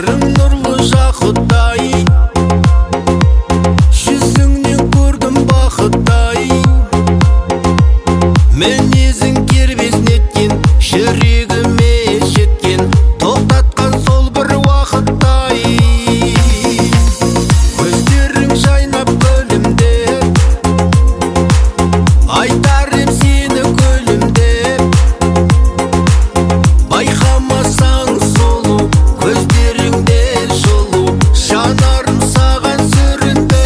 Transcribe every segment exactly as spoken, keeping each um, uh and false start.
сырың нұрлы жақұттай, жүзіңнен көрдім бақыттай. Мінезің кербез неткен, жүрегіме жеткен, тоқтатқан сол бір уақыттай. Көздерің жайнап күлімдеп, айтарым сені күлімдеп. Байқамасаң сұлу, көздеріңде жылу, жанарым саған сүрінді.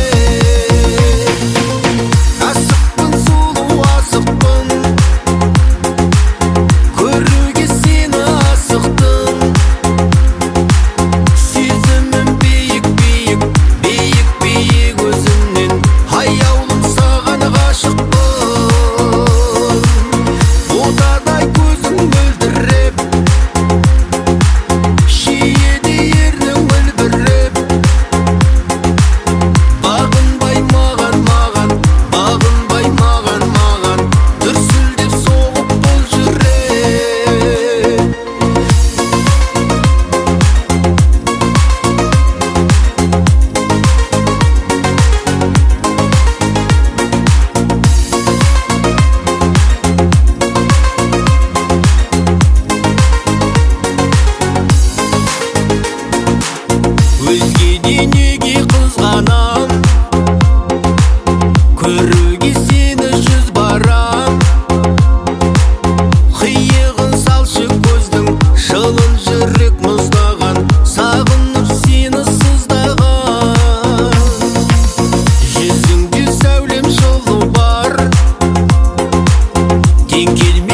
Асықпын сұлу, асықпын, көруге сені асықтым. Сезімім биік, биік, биік, биік өзіңнен, аяулым саған ғашықпын. Ботадай көзің мөлдіреп, шиеді ернің мөлбіреп. Бағынбай маған, маған, бағынбай маған, маған, дүрсілдеп соғып бұл жүрек. Өзгеде неге қызғанам, көруге сені жүз барам. Қиығын салшы көздің, жылын жүрек мұздаған, сағынып сені сыздаған. Жүзіңде сәулем жылу бар, тең келмес